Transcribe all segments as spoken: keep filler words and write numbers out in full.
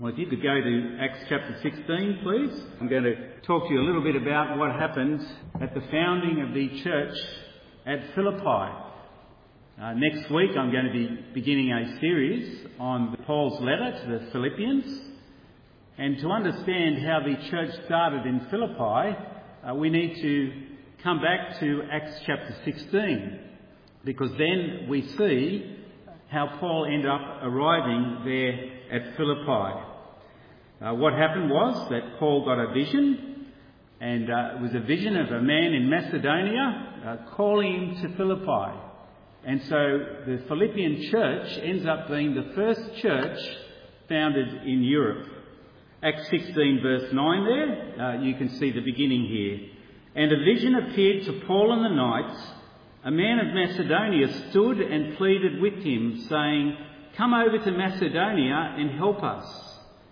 Well, if you could go to Acts chapter sixteen, please. I'm going to talk to you a little bit about what happened at the founding of the church at Philippi. Uh, next week I'm going to be beginning a series on Paul's letter to the Philippians. And to understand how the church started in Philippi, uh, we need to come back to Acts chapter sixteen, because then we see how Paul ended up arriving there at Philippi. Uh, what happened was that Paul got a vision, and uh, it was a vision of a man in Macedonia uh, calling him to Philippi. And so the Philippian church ends up being the first church founded in Europe. Acts sixteen verse nine there, uh, you can see the beginning here. And a vision appeared to Paul in the night. A man of Macedonia stood and pleaded with him, saying, "Come over to Macedonia and help us."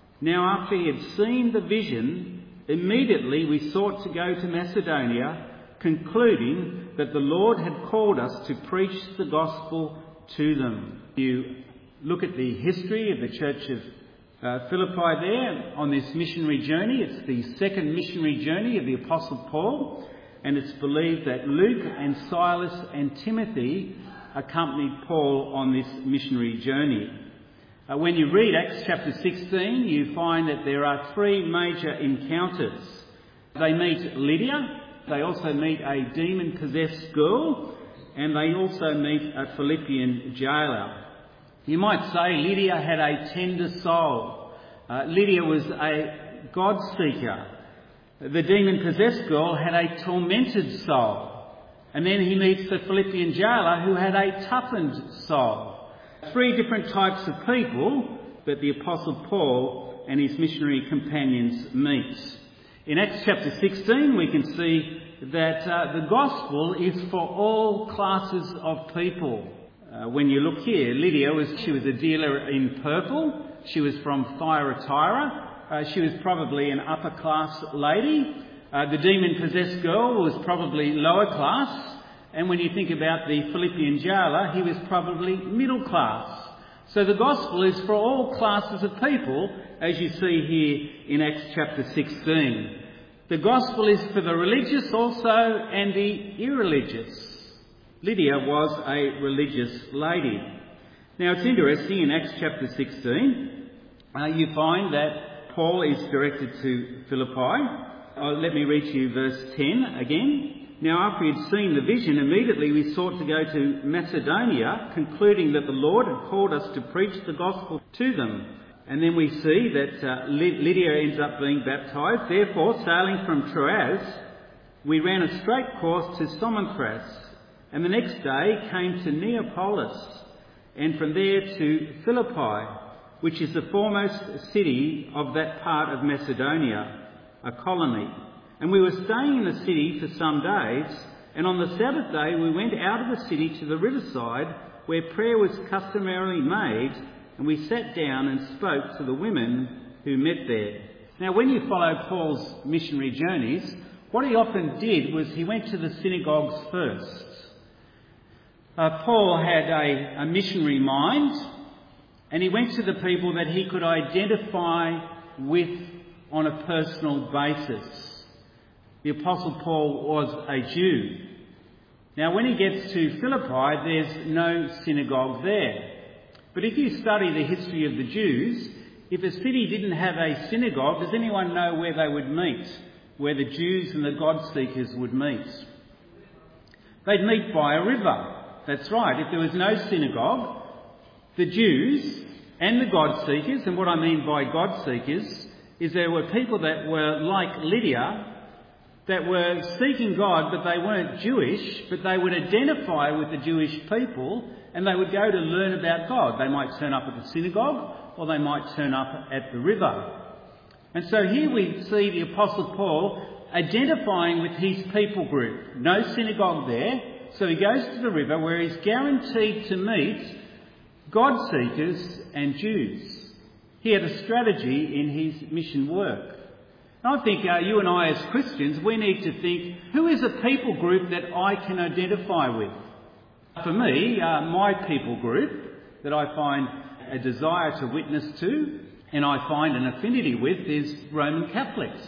Now after he had seen the vision, immediately we sought to go to Macedonia, concluding that the Lord had called us to preach the gospel to them. You look at the history of the church of uh, Philippi there on this missionary journey. It's the second missionary journey of the Apostle Paul, and it's believed that Luke and Silas and Timothy accompanied Paul on this missionary journey. Uh, when you read Acts chapter sixteen, you find that there are three major encounters. They meet Lydia, they also meet a demon-possessed girl, and they also meet a Philippian jailer. You might say Lydia had a tender soul. Uh, Lydia was a God-seeker. The demon-possessed girl had a tormented soul. And then he meets the Philippian jailer, who had a toughened soul. Three different types of people that the Apostle Paul and his missionary companions meet. In Acts chapter sixteen, we can see that uh, the gospel is for all classes of people. Uh, when you look here, Lydia was she was a dealer in purple. She was from Thyatira. Uh, she was probably an upper class lady. Uh, the demon-possessed girl was probably lower class. And when you think about the Philippian jailer, he was probably middle class. So the gospel is for all classes of people, as you see here in Acts chapter sixteen. The gospel is for the religious also and the irreligious. Lydia was a religious lady. Now it's interesting, in Acts chapter sixteen, uh, you find that Paul is directed to Philippi. Uh, let me read to you verse ten again. Now after he had seen the vision, immediately we sought to go to Macedonia, concluding that the Lord had called us to preach the gospel to them. And then we see that uh, Lydia ends up being baptised. Therefore, sailing from Troas, we ran a straight course to Samothrace, and the next day came to Neapolis, and from there to Philippi, which is the foremost city of that part of Macedonia, a colony. And we were staying in the city for some days, and on the Sabbath day we went out of the city to the riverside, where prayer was customarily made, and we sat down and spoke to the women who met there. Now, when you follow Paul's missionary journeys, what he often did was he went to the synagogues first. Uh, Paul had a, a missionary mind, and he went to the people that he could identify with on a personal basis. The Apostle Paul was a Jew. Now, when he gets to Philippi, there's no synagogue there. But if you study the history of the Jews, if a city didn't have a synagogue, does anyone know where they would meet? Where the Jews and the God-seekers would meet? They'd meet by a river. That's right. If there was no synagogue, the Jews and the God-seekers, and what I mean by God-seekers is there were people that were like Lydia, that were seeking God, but they weren't Jewish, but they would identify with the Jewish people, and they would go to learn about God. They might turn up at the synagogue, or they might turn up at the river. And so here we see the Apostle Paul identifying with his people group. No synagogue there, so he goes to the river where he's guaranteed to meet God-seekers and Jews. He had a strategy in his mission work. I think uh, you and I as Christians, we need to think, who is a people group that I can identify with? For me, uh, my people group that I find a desire to witness to and I find an affinity with is Roman Catholics.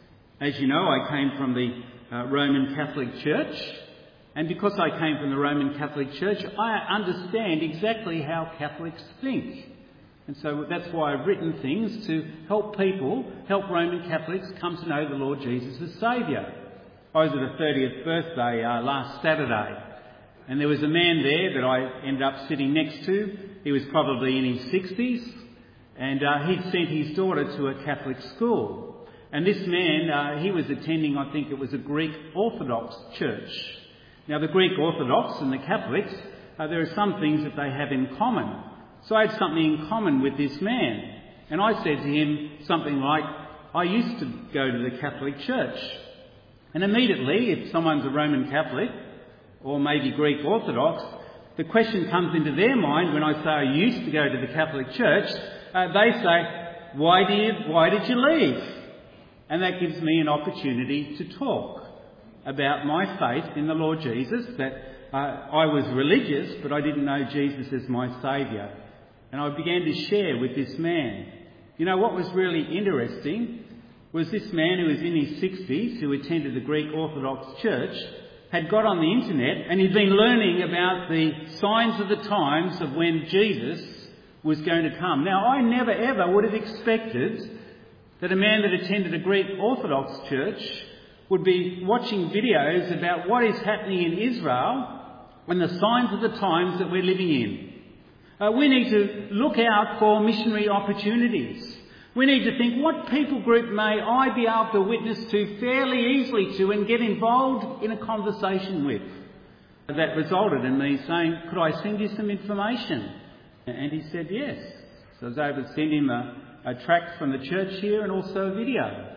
As you know, I came from the uh, Roman Catholic Church, and because I came from the Roman Catholic Church, I understand exactly how Catholics think. And so that's why I've written things to help people, help Roman Catholics come to know the Lord Jesus as Saviour. I was at a thirtieth birthday uh, last Saturday, and there was a man there that I ended up sitting next to. He was probably in his sixties, and uh, he'd sent his daughter to a Catholic school. And this man, uh, he was attending, I think it was a Greek Orthodox church. Now, the Greek Orthodox and the Catholics, uh, there are some things that they have in common. So I had something in common with this man. And I said to him something like, I used to go to the Catholic Church. And immediately, if someone's a Roman Catholic, or maybe Greek Orthodox, the question comes into their mind when I say I used to go to the Catholic Church, uh, they say, why did, why did you leave? And that gives me an opportunity to talk about my faith in the Lord Jesus, that uh, I was religious, but I didn't know Jesus as my Saviour. And I began to share with this man. You know, what was really interesting was this man who was in his sixties, who attended the Greek Orthodox Church, had got on the internet and he'd been learning about the signs of the times of when Jesus was going to come. Now, I never ever would have expected that a man that attended a Greek Orthodox church would be watching videos about what is happening in Israel and the signs of the times that we're living in. Uh, we need to look out for missionary opportunities. We need to think, what people group may I be able to witness to fairly easily to and get involved in a conversation with? That resulted in me saying, could I send you some information? And he said yes. So I was able to send him a, a tract from the church here and also a video.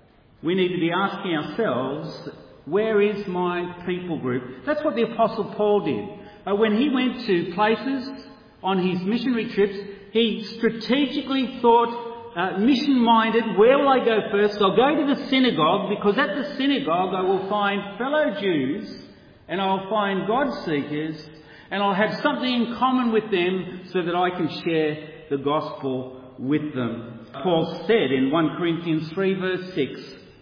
We need to be asking ourselves, where is my people group? That's what the Apostle Paul did. Uh, when he went to places on his missionary trips, he strategically thought, uh, mission-minded, where will I go first? I'll go to the synagogue, because at the synagogue I will find fellow Jews and I'll find God-seekers and I'll have something in common with them so that I can share the gospel with them. Paul said in First Corinthians three verse six,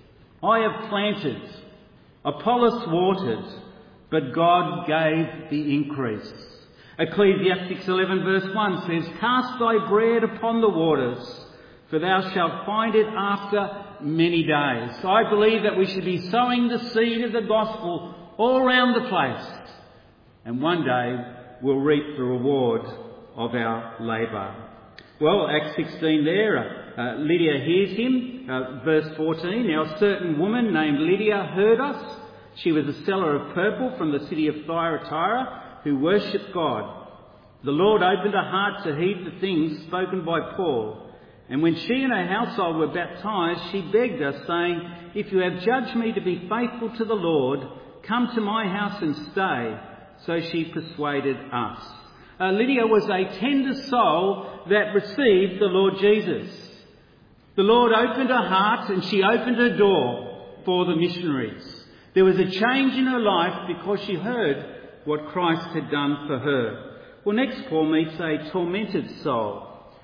I have planted, Apollos watered, but God gave the increase. Ecclesiastes eleven verse one says, cast thy bread upon the waters, for thou shalt find it after many days. So I believe that we should be sowing the seed of the gospel all around the place. And one day we'll reap the reward of our labour. Well, Acts sixteen there, uh, Lydia hears him. Uh, verse fourteen, now a certain woman named Lydia heard us. She was a seller of purple from the city of Thyatira, who worshipped God. The Lord opened her heart to heed the things spoken by Paul. And when she and her household were baptized, she begged us, saying, if you have judged me to be faithful to the Lord, come to my house and stay. So she persuaded us. Uh, Lydia was a tender soul that received the Lord Jesus. The Lord opened her heart and she opened her door for the missionaries. There was a change in her life because she heard what Christ had done for her. Well, next Paul meets a tormented soul.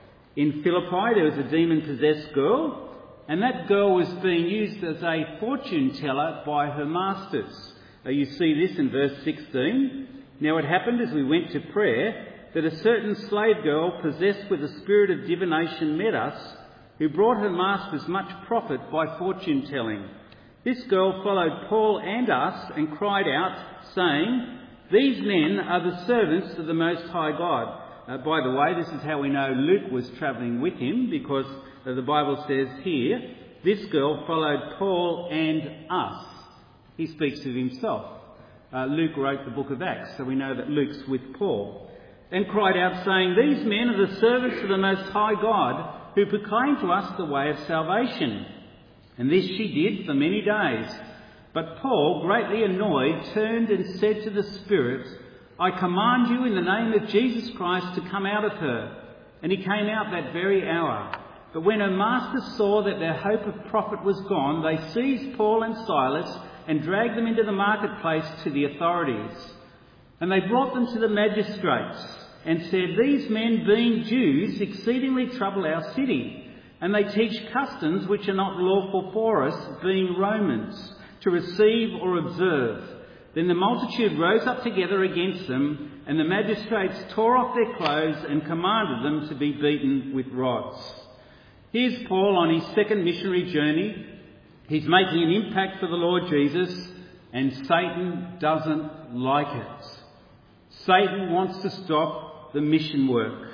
In Philippi there was a demon-possessed girl, and that girl was being used as a fortune teller by her masters. Uh, you see this in verse sixteen. Now it happened as we went to prayer that a certain slave girl possessed with a spirit of divination met us, who brought her masters much profit by fortune telling. This girl followed Paul and us and cried out, saying, these men are the servants of the Most High God. Uh, by the way, this is how we know Luke was travelling with him, because uh, the Bible says here, this girl followed Paul and us. He speaks of himself. Uh, Luke wrote the book of Acts, so we know that Luke's with Paul. And cried out, saying, these men are the servants of the Most High God, who proclaim to us the way of salvation. And this she did for many days. But Paul, greatly annoyed, turned and said to the spirit, I command you in the name of Jesus Christ to come out of her. And he came out that very hour. But when her masters saw that their hope of profit was gone, they seized Paul and Silas and dragged them into the marketplace to the authorities. And they brought them to the magistrates and said, these men, being Jews, exceedingly trouble our city, and they teach customs which are not lawful for us, being Romans, to receive or observe. Then the multitude rose up together against them, and the magistrates tore off their clothes and commanded them to be beaten with rods. Here's Paul on his second missionary journey. He's making an impact for the Lord Jesus, and Satan doesn't like it. Satan wants to stop the mission work.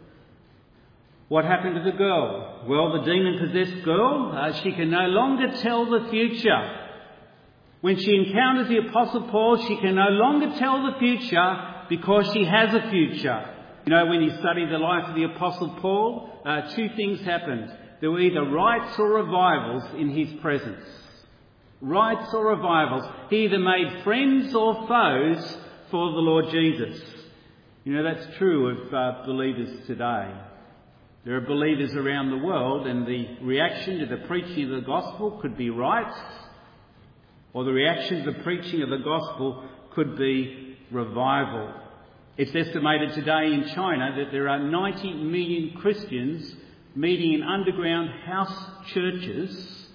What happened to the girl? Well, the demon-possessed girl, uh, she can no longer tell the future. When she encounters the Apostle Paul, she can no longer tell the future because she has a future. You know, when you study the life of the Apostle Paul, uh, two things happened. There were either rights or revivals in his presence. Rights or revivals. He either made friends or foes for the Lord Jesus. You know, that's true of uh, believers today. There are believers around the world, and the reaction to the preaching of the gospel could be rights, or the reaction to the preaching of the gospel could be revival. It's estimated today in China that there are ninety million Christians meeting in underground house churches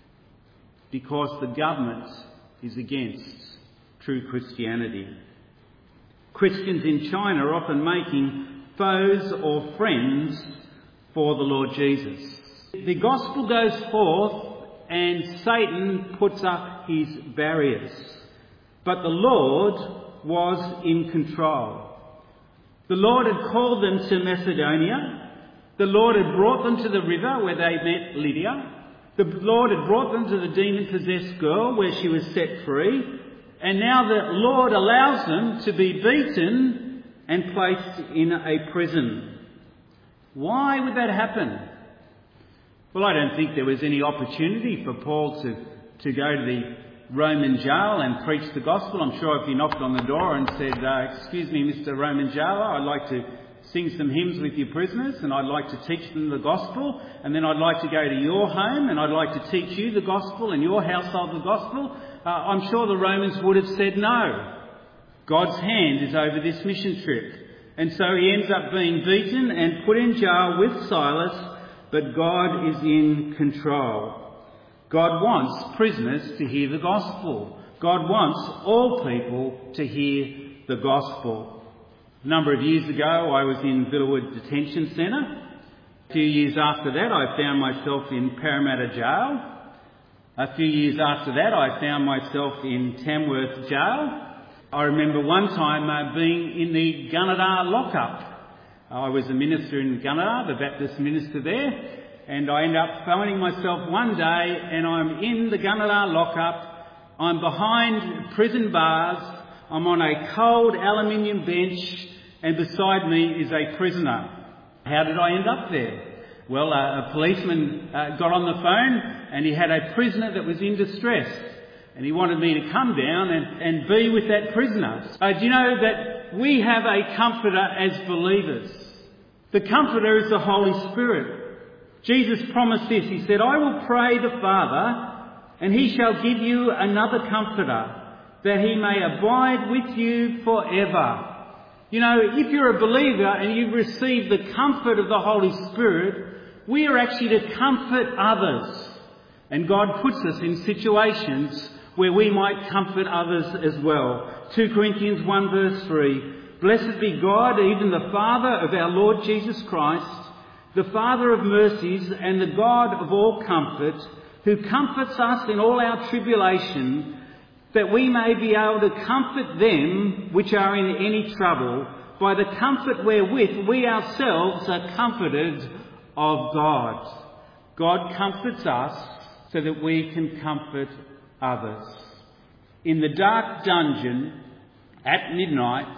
because the government is against true Christianity. Christians in China are often making foes or friends for the Lord Jesus. The gospel goes forth and Satan puts up his barriers. But the Lord was in control. The Lord had called them to Macedonia. The Lord had brought them to the river where they met Lydia. The Lord had brought them to the demon-possessed girl where she was set free. And now the Lord allows them to be beaten and placed in a prison. Why would that happen? Well, I don't think there was any opportunity for Paul to, to go to the Roman jail and preach the gospel. I'm sure if he knocked on the door and said, uh, excuse me, Mister Roman jailer, I'd like to sing some hymns with your prisoners and I'd like to teach them the gospel, and then I'd like to go to your home and I'd like to teach you the gospel and your household the gospel, uh, I'm sure the Romans would have said no. God's hand is over this mission trip. And so he ends up being beaten and put in jail with Silas, but God is in control. God wants prisoners to hear the gospel. God wants all people to hear the gospel. A number of years ago, I was in Villawood Detention Centre. A few years after that, I found myself in Parramatta Jail. A few years after that, I found myself in Tamworth Jail. I remember one time uh, being in the Gunnedah lockup. I was a minister in Gunnedah, the Baptist minister there, and I ended up finding myself one day and I'm in the Gunnedah lockup. I'm behind prison bars. I'm on a cold aluminium bench, and beside me is a prisoner. How did I end up there? Well, uh, a policeman uh, got on the phone and he had a prisoner that was in distress. And he wanted me to come down and, and be with that prisoner. Uh, do you know that we have a comforter as believers? The comforter is the Holy Spirit. Jesus promised this. He said, I will pray the Father, and he shall give you another comforter, that he may abide with you forever. You know, if you're a believer and you've received the comfort of the Holy Spirit, we are actually to comfort others. And God puts us in situations where we might comfort others as well. Second Corinthians one verse three, Blessed be God, even the Father of our Lord Jesus Christ, the Father of mercies and the God of all comfort, who comforts us in all our tribulation, that we may be able to comfort them which are in any trouble, by the comfort wherewith we ourselves are comforted of God. God comforts us so that we can comfort others. In the dark dungeon at midnight,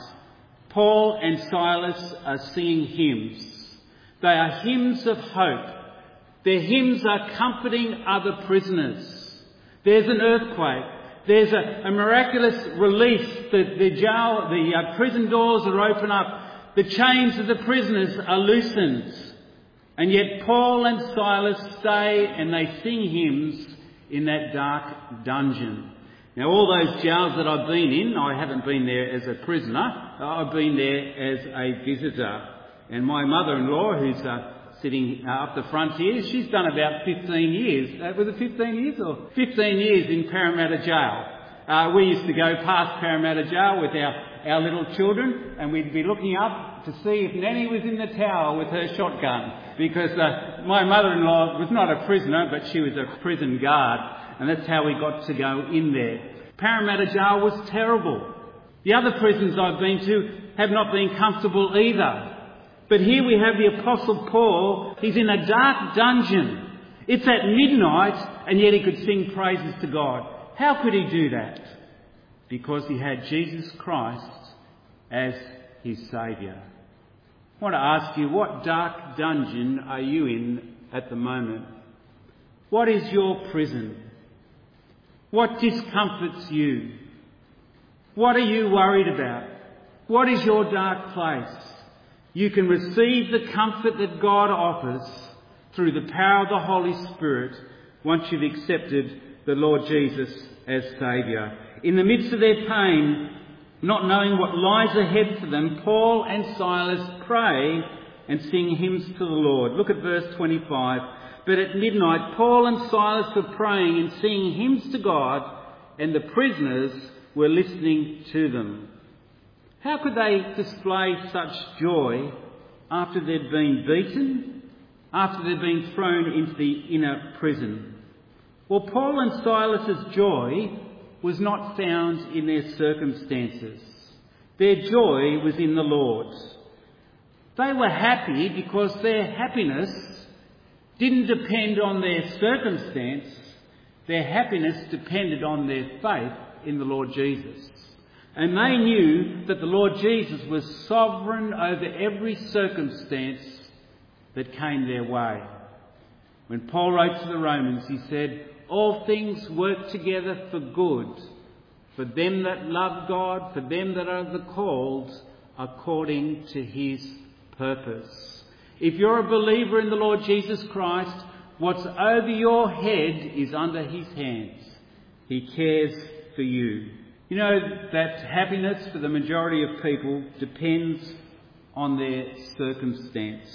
Paul and Silas are singing hymns. They are hymns of hope. Their hymns are comforting other prisoners. There's an earthquake. There's a, a miraculous release. The, the jail, the uh, prison doors are open up. The chains of the prisoners are loosened. And yet Paul and Silas stay and they sing hymns in that dark dungeon. Now, all those jails that I've been in, I haven't been there as a prisoner. I've been there as a visitor. And my mother-in-law, who's uh, sitting uh, up the front here. She's done about fifteen years. Uh, was it fifteen years or fifteen years in Parramatta Jail? Uh, we used to go past Parramatta Jail with our, our little children, and we'd be looking up to see if Nanny was in the tower with her shotgun, because uh, my mother-in-law was not a prisoner, but she was a prison guard, and that's how we got to go in there. Parramatta Jail was terrible. The other prisons I've been to have not been comfortable either. But here we have the Apostle Paul. He's in a dark dungeon. It's at midnight, and yet he could sing praises to God. How could he do that? Because he had Jesus Christ as his Saviour. I want to ask you, what dark dungeon are you in at the moment? What is your prison? What discomforts you? What are you worried about? What is your dark place? You can receive the comfort that God offers through the power of the Holy Spirit once you've accepted the Lord Jesus as Saviour. In the midst of their pain, not knowing what lies ahead for them, Paul and Silas pray and sing hymns to the Lord. Look at verse twenty-five. But at midnight, Paul and Silas were praying and singing hymns to God, and the prisoners were listening to them. How could they display such joy after they'd been beaten, after they'd been thrown into the inner prison? Well, Paul and Silas's joy was not found in their circumstances. Their joy was in the Lord. They were happy because their happiness didn't depend on their circumstance. Their happiness depended on their faith in the Lord Jesus. And they knew that the Lord Jesus was sovereign over every circumstance that came their way. When Paul wrote to the Romans, he said, all things work together for good, for them that love God, for them that are the called, according to his purpose. If you're a believer in the Lord Jesus Christ, what's over your head is under his hands. He cares for you. You know that happiness for the majority of people depends on their circumstance.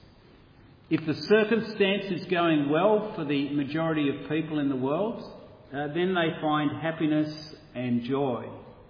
If the circumstance is going well for the majority of people in the world, uh, then they find happiness and joy.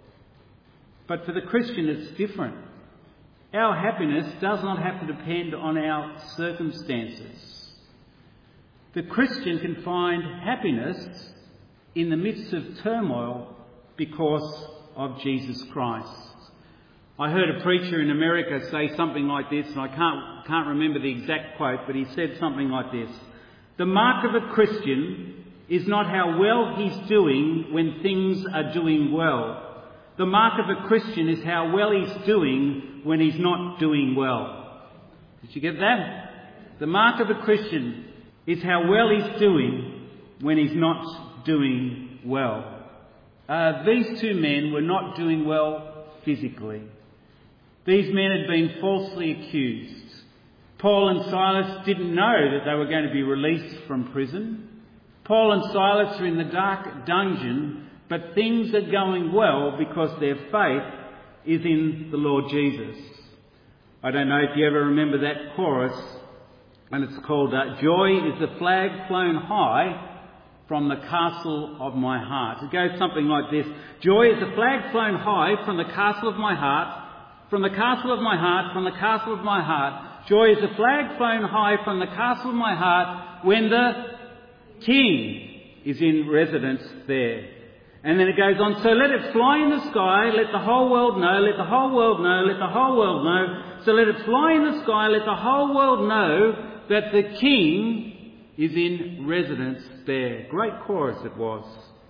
But for the Christian, it's different. Our happiness does not have to depend on our circumstances. The Christian can find happiness in the midst of turmoil because of Jesus Christ. I heard a preacher in America say something like this, and I can't, can't remember the exact quote, but he said something like this. The mark of a Christian is not how well he's doing when things are doing well. The mark of a Christian is how well he's doing when he's not doing well. Did you get that? The mark of a Christian is how well he's doing when he's not doing well. Uh, these two men were not doing well physically. These men had been falsely accused. Paul and Silas didn't know that they were going to be released from prison. Paul and Silas are in the dark dungeon, but things are going well because their faith is in the Lord Jesus. I don't know if you ever remember that chorus, and it's called uh, Joy is the flag flown high from the castle of my heart. It goes something like this. Joy is the flag flown high from the castle of my heart, from the castle of my heart, from the castle of my heart. Joy is the flag flown high from the castle of my heart when the King is in residence there. And then it goes on, so let it fly in the sky, let the whole world know, let the whole world know, let the whole world know. So let it fly in the sky, let the whole world know that the King is in residence there. Great chorus it was.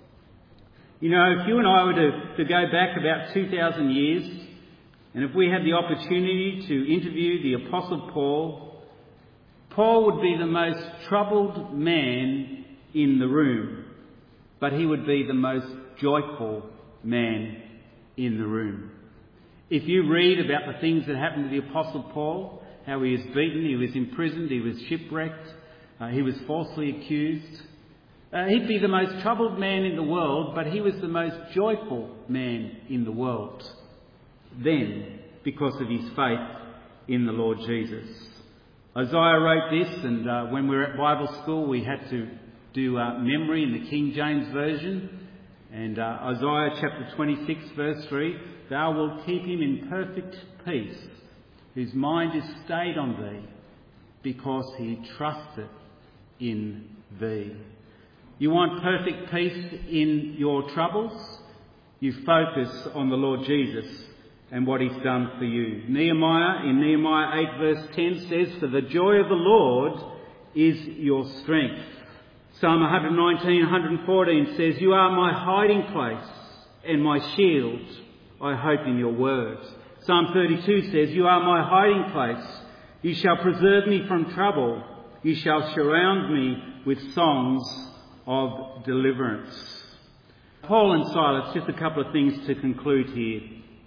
You know, if you and I were to, to go back about two thousand years, and if we had the opportunity to interview the Apostle Paul, Paul would be the most troubled man in the room, but he would be the most joyful man in the room. If you read about the things that happened to the Apostle Paul, how he was beaten, he was imprisoned, he was shipwrecked, uh, he was falsely accused, uh, he'd be the most troubled man in the world, but he was the most joyful man in the world then, because of his faith in the Lord Jesus. Isaiah wrote this, and uh, when we were at Bible school we had to do uh, memory in the King James Version. And uh, Isaiah chapter twenty-six verse three, "Thou wilt keep him in perfect peace, whose mind is stayed on thee, because he trusteth in thee." You want perfect peace in your troubles? You focus on the Lord Jesus and what he's done for you. Nehemiah, in Nehemiah eight verse ten says, "For the joy of the Lord is your strength." Psalm one nineteen, one fourteen says, "You are my hiding place and my shield. I hope in your word." Psalm thirty-two says, "You are my hiding place. You shall preserve me from trouble. You shall surround me with songs of deliverance." Paul and Silas, just a couple of things to conclude here.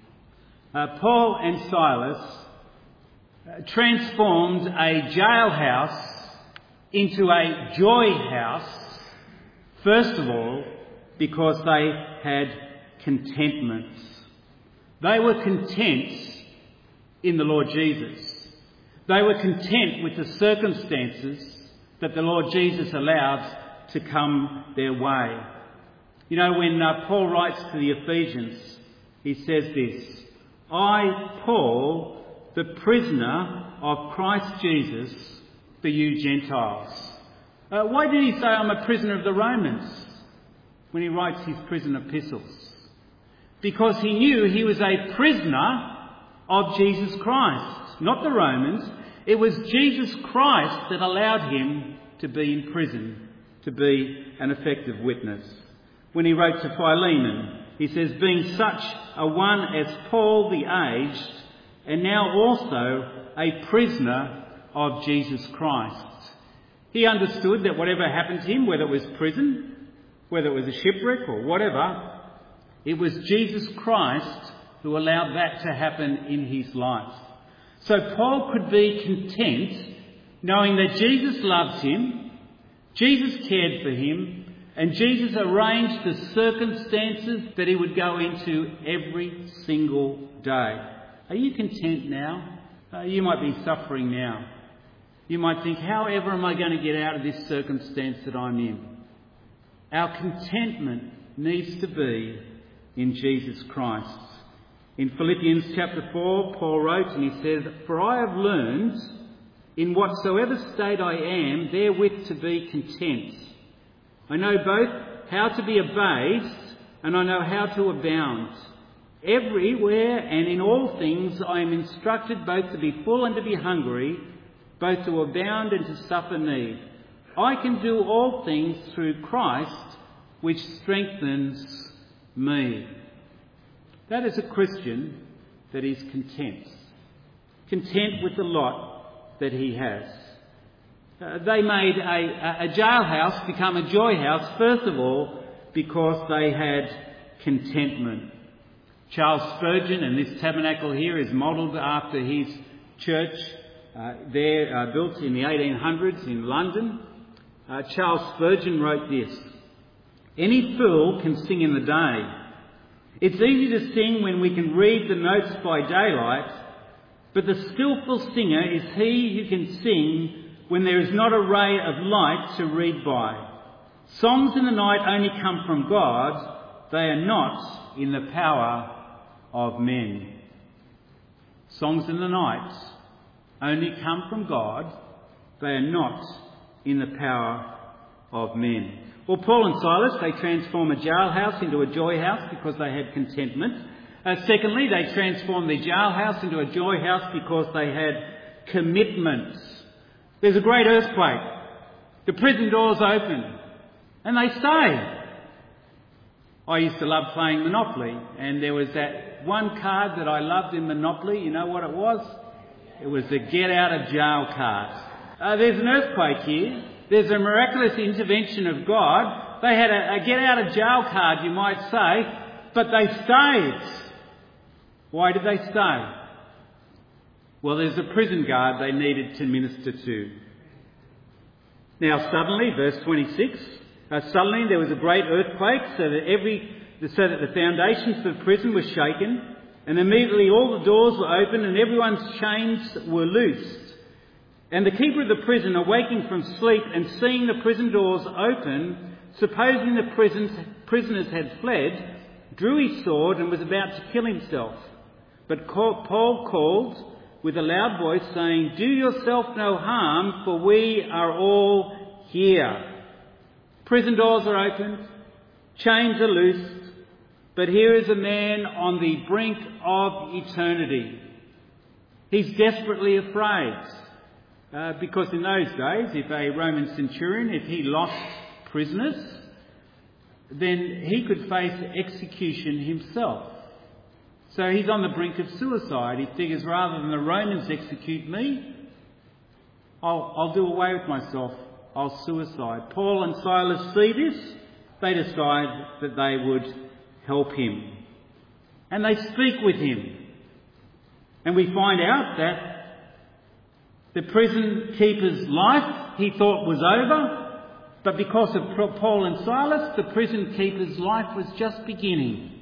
Uh, Paul and Silas uh, transformed a jailhouse into a joy house, first of all, because they had contentment. They were content in the Lord Jesus. They were content with the circumstances that the Lord Jesus allowed to come their way. You know, when uh, Paul writes to the Ephesians, he says this, "I, Paul, the prisoner of Christ Jesus, for you Gentiles." Uh, why did he say, "I'm a prisoner of the Romans," when he writes his prison epistles? Because he knew he was a prisoner of Jesus Christ, not the Romans. It was Jesus Christ that allowed him to be in prison, to be an effective witness. When he wrote to Philemon, he says, "Being such a one as Paul the aged, and now also a prisoner of Jesus Christ." He understood that whatever happened to him, whether it was prison, whether it was a shipwreck or whatever, it was Jesus Christ who allowed that to happen in his life. So Paul could be content knowing that Jesus loves him, Jesus cared for him, and Jesus arranged the circumstances that he would go into every single day. Are you content now? Uh, you might be suffering now. You might think, however am I going to get out of this circumstance that I'm in? Our contentment needs to be in Jesus Christ. In Philippians chapter four, Paul wrote, and he says, "For I have learned, in whatsoever state I am, therewith to be content. I know both how to be abased, and I know how to abound. Everywhere and in all things I am instructed both to be full and to be hungry, both to abound and to suffer need. I can do all things through Christ, which strengthens me." That is a Christian that is content. Content with the lot that he has. Uh, they made a, a jailhouse become a joy house, first of all, because they had contentment. Charles Spurgeon, and this tabernacle here is modelled after his church uh, there, uh, built in the eighteen hundreds in London. Uh, Charles Spurgeon wrote this, "Any fool can sing in the day. It's easy to sing when we can read the notes by daylight, but the skillful singer is he who can sing when there is not a ray of light to read by. Songs in the night only come from God. They are not in the power of men." Songs in the night only come from God. They are not in the power of men. Well, Paul and Silas, they transform a jailhouse into a joy house because they had contentment. Uh, secondly, they transform their jailhouse into a joy house because they had commitment. There's a great earthquake. The prison doors open and they stay. I used to love playing Monopoly, and there was that one card that I loved in Monopoly. You know what it was? It was the get out of jail card. Uh, there's an earthquake here. There's a miraculous intervention of God. They had a, a get out of jail card, you might say, but they stayed. Why did they stay? Well, there's a prison guard they needed to minister to. Now suddenly, verse twenty-six, uh, suddenly there was a great earthquake, so that every so that the foundations of the prison were shaken, and immediately all the doors were opened and everyone's chains were loosed. And the keeper of the prison, awaking from sleep and seeing the prison doors open, supposing the prisons, prisoners had fled, drew his sword and was about to kill himself. But Paul called with a loud voice, saying, "Do yourself no harm, for we are all here." Prison doors are opened, chains are loosed, but here is a man on the brink of eternity. He's desperately afraid, uh, because in those days, if a Roman centurion, if he lost prisoners, then he could face execution himself. So he's on the brink of suicide. He figures, rather than the Romans execute me, I'll, I'll do away with myself. I'll suicide. Paul and Silas see this. They decide that they would help him. And they speak with him. And we find out that the prison keeper's life he thought was over, but because of Paul and Silas, the prison keeper's life was just beginning.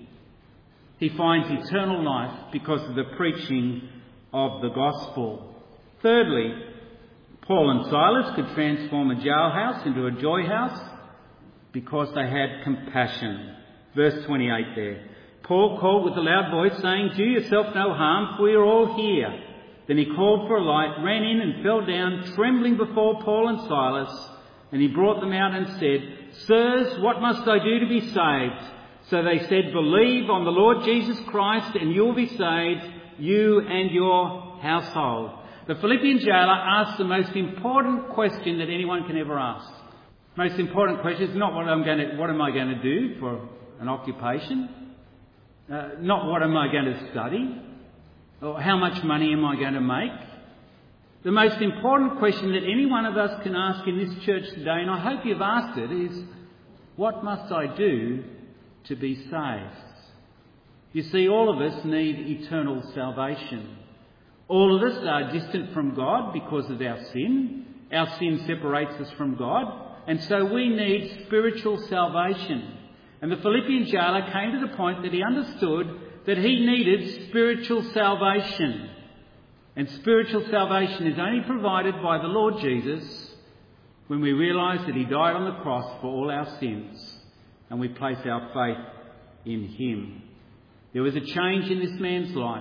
He finds eternal life because of the preaching of the gospel. Thirdly, Paul and Silas could transform a jailhouse into a joy house because they had compassion. Verse twenty-eight there. Paul called with a loud voice, saying, "Do yourself no harm, for we are all here." Then he called for a light, ran in and fell down, trembling before Paul and Silas. And he brought them out and said, "Sirs, what must I do to be saved?" So they said, "Believe on the Lord Jesus Christ and you'll be saved, you and your household." The Philippian jailer asked the most important question that anyone can ever ask. Most important question is not what I'm going to, what am I going to do for an occupation? Uh, not what am I going to study? Or how much money am I going to make? The most important question that any one of us can ask in this church today, and I hope you've asked it, is, what must I do to be saved? You see, all of us need eternal salvation. All of us are distant from God because of our sin. Our sin separates us from God. And so we need spiritual salvation. And the Philippian jailer came to the point that he understood that he needed spiritual salvation. And spiritual salvation is only provided by the Lord Jesus when we realise that he died on the cross for all our sins and we place our faith in him. There was a change in this man's life.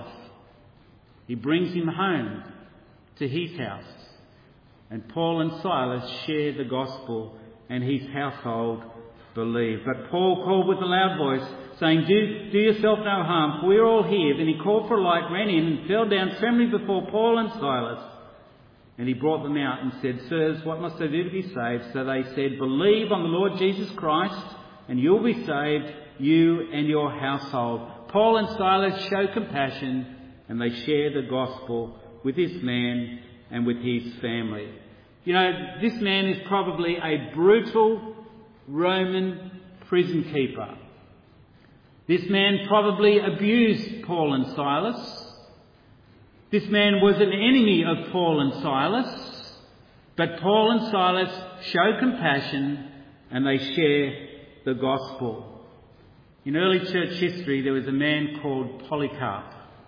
He brings him home to his house. And Paul and Silas share the gospel and his household believe. But Paul called with a loud voice, saying, do, do yourself no harm, for we are all here. Then he called for a light, ran in and fell down trembling before Paul and Silas. And he brought them out and said, "Sirs, what must I do to be saved?" So they said, "Believe on the Lord Jesus Christ and you'll be saved, you and your household." Paul and Silas show compassion and they share the gospel with this man and with his family. You know, this man is probably a brutal Roman prison keeper. This man probably abused Paul and Silas. This man was an enemy of Paul and Silas. But Paul and Silas show compassion and they share the gospel. In early church history, there was a man called Polycarp.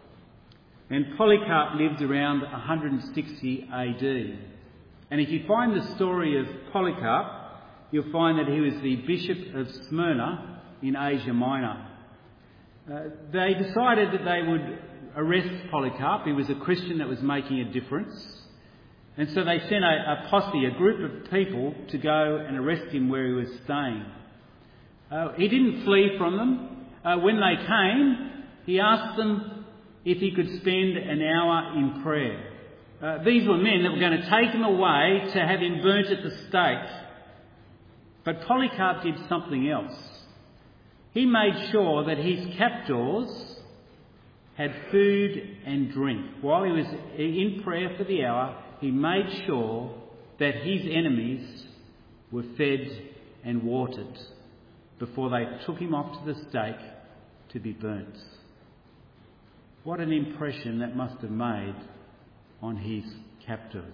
And Polycarp lived around one hundred sixty A D. And if you find the story of Polycarp, you'll find that he was the Bishop of Smyrna in Asia Minor. Uh, they decided that they would arrest Polycarp. He was a Christian that was making a difference. And so they sent a, a posse, a group of people, to go and arrest him where he was staying. Uh, he didn't flee from them. Uh, when they came, he asked them if he could spend an hour in prayer. Uh, these were men that were going to take him away to have him burnt at the stake. But Polycarp did something else. He made sure that his captors had food and drink. While he was in prayer for the hour, he made sure that his enemies were fed and watered before they took him off to the stake to be burnt. What an impression that must have made on his captors.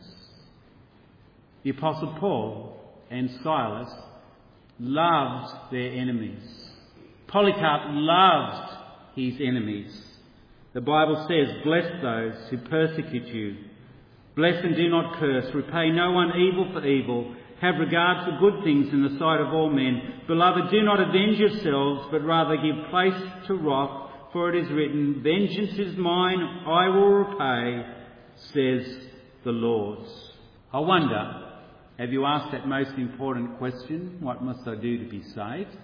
The Apostle Paul and Silas loved their enemies. Polycarp loved his enemies. The Bible says, "Bless those who persecute you. Bless and do not curse. Repay no one evil for evil. Have regard for good things in the sight of all men. Beloved, do not avenge yourselves, but rather give place to wrath, for it is written, Vengeance is mine, I will repay, says the Lord. I wonder, have you asked that most important question, what must I do to be saved?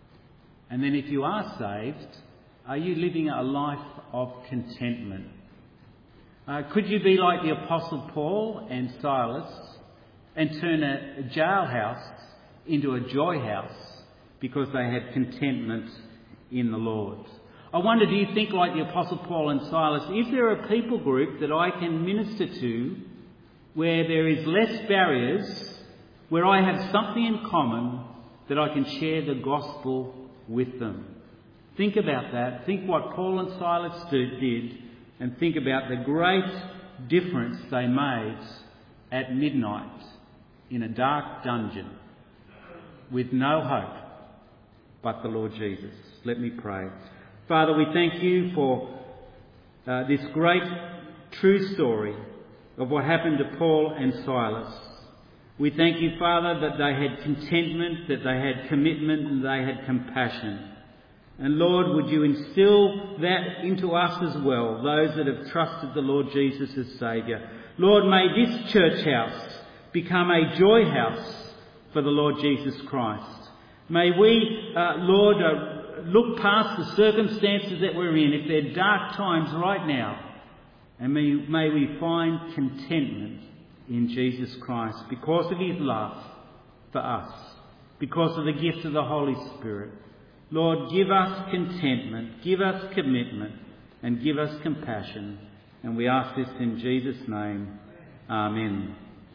And then if you are saved, are you living a life of contentment? Uh, could you be like the Apostle Paul and Silas and turn a jailhouse into a joy house because they had contentment in the Lord? I wonder, do you think like the Apostle Paul and Silas, is there a people group that I can minister to where there is less barriers, where I have something in common that I can share the gospel with them? Think about that. Think what Paul and Silas did, and think about the great difference they made at midnight in a dark dungeon with no hope but the Lord Jesus. Let me pray. Father, we thank you for uh, this great true story of what happened to Paul and Silas. We thank you, Father, that they had contentment, that they had commitment, and they had compassion. And Lord, would you instill that into us as well, those that have trusted the Lord Jesus as Saviour. Lord, may this church house become a joy house for the Lord Jesus Christ. May we, uh, Lord, uh, look past the circumstances that we're in, if they're dark times right now, and may, may we find contentment in Jesus Christ because of his love for us, because of the gift of the Holy Spirit. Lord, give us contentment, give us commitment, and give us compassion. And we ask this in Jesus' name. Amen.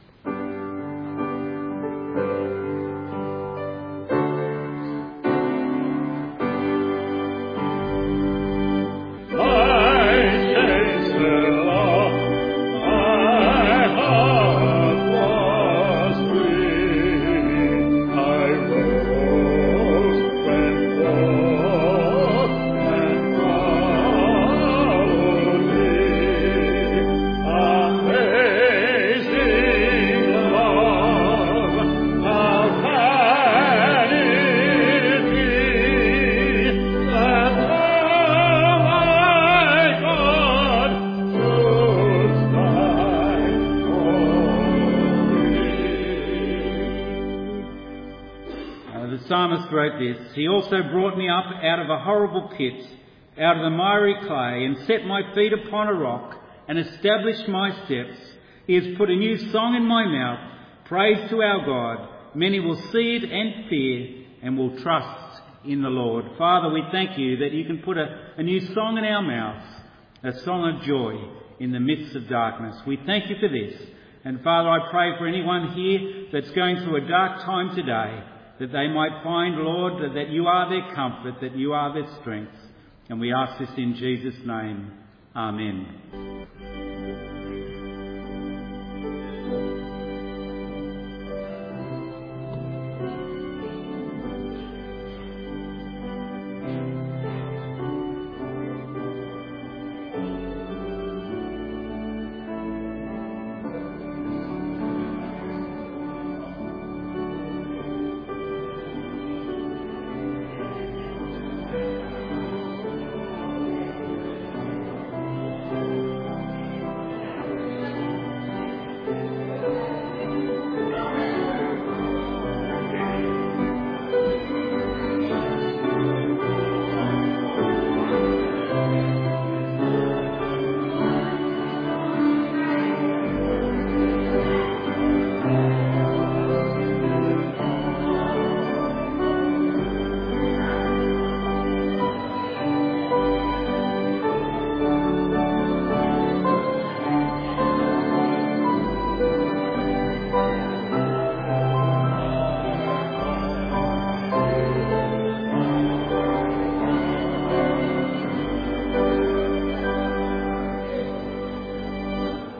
Wrote this, He also brought me up out of a horrible pit, out of the miry clay, and set my feet upon a rock, and established my steps. He has put a new song in my mouth, praise to our God. Many will see it and fear, and will trust in the Lord. Father, we thank you that you can put a, a new song in our mouths, a song of joy in the midst of darkness. We thank you for this. And Father, I pray for anyone here that's going through a dark time today, that they might find, Lord, that you are their comfort, that you are their strength. And we ask this in Jesus' name. Amen.